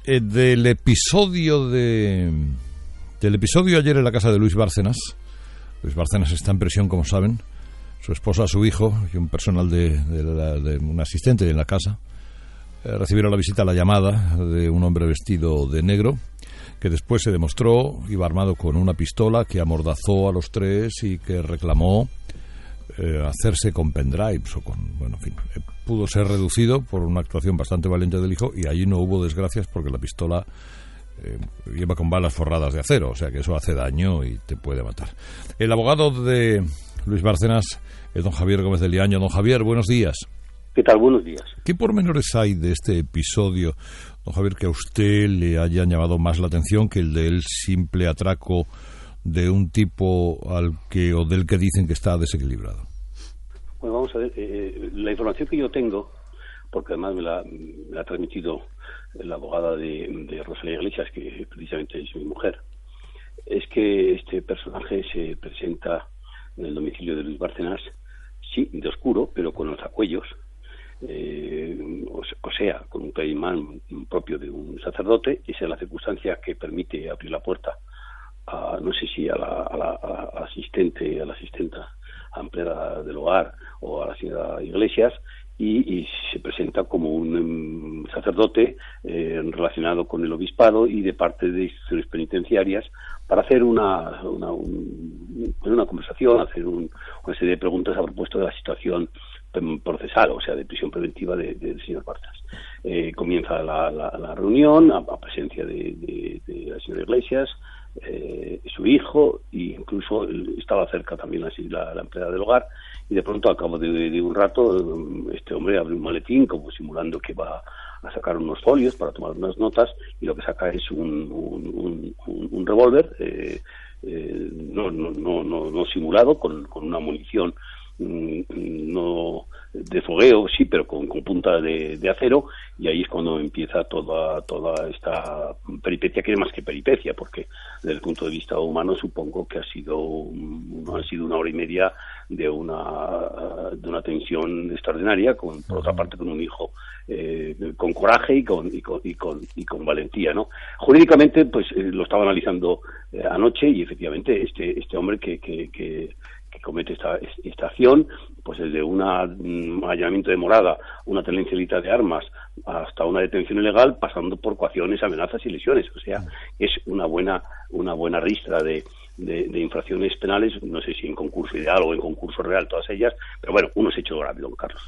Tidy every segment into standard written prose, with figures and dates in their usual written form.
del episodio ayer en la casa de Luis Bárcenas. Luis Bárcenas está en prisión, como saben. Su esposa, su hijo y un personal de un asistente en la casa recibieron la visita, la llamada de un hombre vestido de negro, que después se demostró iba armado con una pistola, que amordazó a los tres y que reclamó hacerse con pendrives o con, bueno, en fin, pudo ser reducido por una actuación bastante valiente del hijo, y allí no hubo desgracias porque la pistola lleva con balas forradas de acero, o sea que eso hace daño y te puede matar. El abogado de Luis Bárcenas es don Javier Gómez de Liaño. Don Javier, buenos días. ¿Qué tal? Buenos días. ¿Qué pormenores hay de este episodio, don Javier, que a usted le hayan llamado más la atención que el del simple atraco de un tipo del que dicen que está desequilibrado? Bueno, vamos a ver, la información que yo tengo, porque además me la ha transmitido la abogada de Rosalía Iglesias, que precisamente es mi mujer, es que este personaje se presenta en el domicilio de Luis Bárcenas, sí, de oscuro, pero con los acuellos, o sea, con un caimán propio de un sacerdote. Esa es la circunstancia que permite abrir la puerta a, no sé si a la asistente, a la asistenta, a empleada del hogar o a la señora Iglesias, y se presenta como un sacerdote relacionado con el obispado y de parte de instituciones penitenciarias para hacer una conversación, hacer una serie de preguntas a propósito de la situación procesal, o sea, de prisión preventiva del señor Bárcenas. Comienza la reunión a presencia de la señora Iglesias, su hijo, e incluso estaba cerca también la empleada del hogar, y de pronto, al cabo de un rato, este hombre abre un maletín como simulando que va a sacar unos folios para tomar unas notas, y lo que saca es un revólver no simulado, con una munición no de fogueo, sí, pero con punta de acero, y ahí es cuando empieza toda esta peripecia, que es más que peripecia, porque desde el punto de vista humano supongo que ha sido una hora y media de una tensión extraordinaria, por otra parte con un hijo con coraje y con valentía, ¿no? Jurídicamente, pues lo estaba analizando anoche, y efectivamente este hombre que comete esta acción, pues desde un allanamiento de morada, una tenencia de armas, hasta una detención ilegal, pasando por coacciones, amenazas y lesiones. O sea, es una buena ristra de infracciones penales, no sé si en concurso ideal o en concurso real, todas ellas, pero bueno, uno se ha hecho rápido, don Carlos.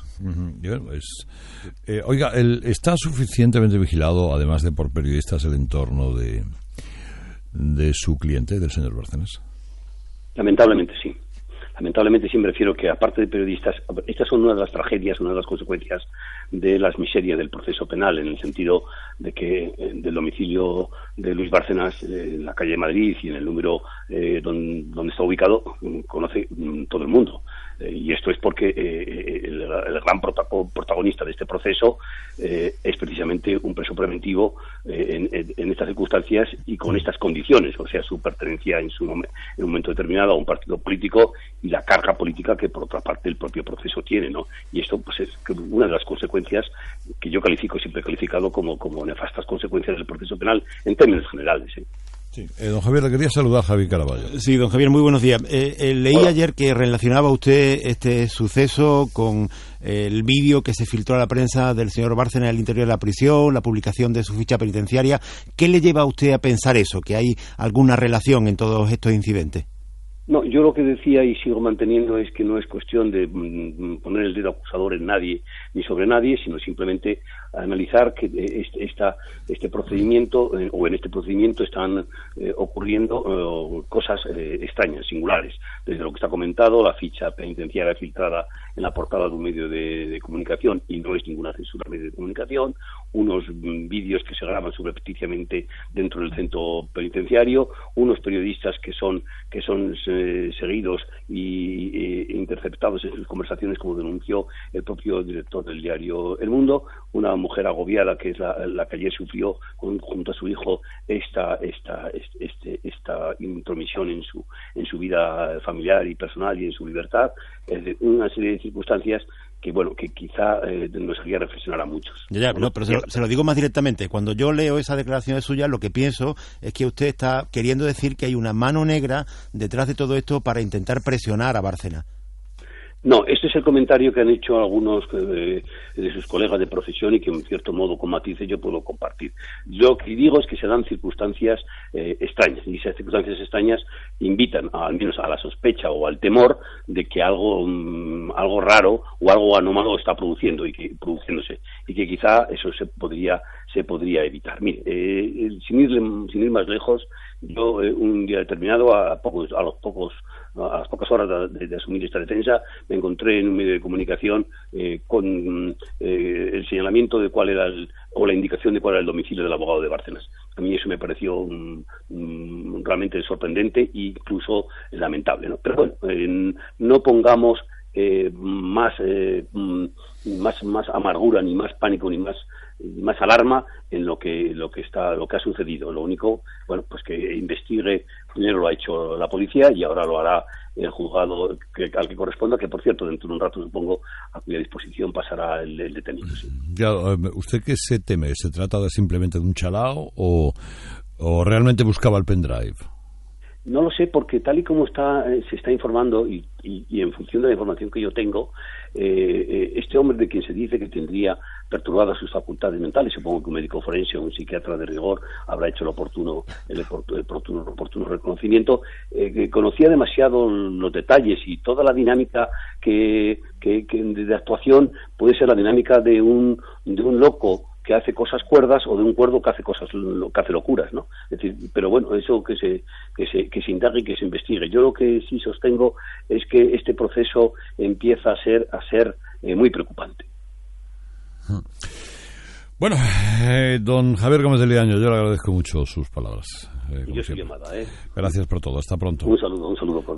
Oiga, ¿está suficientemente vigilado, además de por periodistas, el entorno de su cliente, del señor Bárcenas? Lamentablemente sí. Lamentablemente sí, me refiero que, aparte de periodistas, estas son una de las tragedias, una de las consecuencias de las miserias del proceso penal, en el sentido de que del domicilio de Luis Bárcenas, en la calle de Madrid y en el número donde está ubicado, conoce todo el mundo. Y esto es porque el gran protagonista de este proceso es precisamente un preso preventivo en estas circunstancias y con estas condiciones, o sea, su pertenencia en un momento determinado a un partido político y la carga política que, por otra parte, el propio proceso tiene, ¿no? Y esto, pues, es una de las consecuencias que yo siempre he calificado como nefastas consecuencias del proceso penal en términos generales, ¿eh? Sí. Don Javier, le quería saludar, Javier Caraballo. Sí, don Javier, muy buenos días. Leí ayer que relacionaba usted este suceso con el vídeo que se filtró a la prensa del señor Bárcenas al interior de la prisión, la publicación de su ficha penitenciaria. ¿Qué le lleva a usted a pensar eso, que hay alguna relación en todos estos incidentes? No, yo lo que decía y sigo manteniendo es que no es cuestión de poner el dedo acusador en nadie ni sobre nadie, sino simplemente analizar que este procedimiento o en este procedimiento están ocurriendo cosas extrañas, singulares, desde lo que está comentado, la ficha penitenciaria filtrada en la portada de un medio de comunicación, y no es ninguna censura al medio de comunicación, unos vídeos que se graban subrepticiamente dentro del centro penitenciario, unos periodistas que son seguidos y interceptados en sus conversaciones, como denunció el propio director del diario El Mundo, una mujer agobiada que es la que ayer sufrió junto a su hijo esta intromisión en su vida familiar y personal y en su libertad, una serie de circunstancias bueno, que quizá nos haría reflexionar a muchos. Ya, no, pero se lo digo más directamente. Cuando yo leo esa declaración suya, lo que pienso es que usted está queriendo decir que hay una mano negra detrás de todo esto para intentar presionar a Bárcenas. No, este es el comentario que han hecho algunos de sus colegas de profesión y que en cierto modo con matices yo puedo compartir. Lo que digo es que se dan circunstancias extrañas, y esas circunstancias extrañas invitan al menos a la sospecha o al temor de que algo raro o algo anómalo está produciéndose y que quizá eso se podría evitar. Mire, sin ir más lejos, yo un día determinado, a las pocas horas de asumir esta defensa, me encontré en un medio de comunicación con el señalamiento de cuál era o la indicación de cuál era el domicilio del abogado de Bárcenas. A mí eso me pareció realmente sorprendente e incluso lamentable, ¿no? Pero bueno, no pongamos más amargura, ni más pánico, ni más alarma en lo que ha sucedido. Lo único, bueno, pues que investigue. Primero lo ha hecho la policía y ahora lo hará el juzgado al que corresponda, que por cierto dentro de un rato supongo a cuya disposición pasará el detenido. Sí. Ya, ¿usted qué se teme? ¿Se trata simplemente de un chalao o realmente buscaba el pendrive? No lo sé, porque tal y como se está informando y en función de la información que yo tengo, este hombre de quien se dice que tendría perturbadas sus facultades mentales, supongo que un médico forense o un psiquiatra de rigor habrá hecho el oportuno reconocimiento, que conocía demasiado los detalles y toda la dinámica que de actuación puede ser la dinámica de un loco que hace cosas cuerdas o de un cuerdo que hace locuras, ¿no? Es decir, pero bueno, eso que se indague y que se investigue. Yo lo que sí sostengo es que este proceso empieza a ser muy preocupante. Bueno, don Javier Gómez de Liaño, yo le agradezco mucho sus palabras. Yo soy llamada, Gracias por todo. Hasta pronto. Un saludo.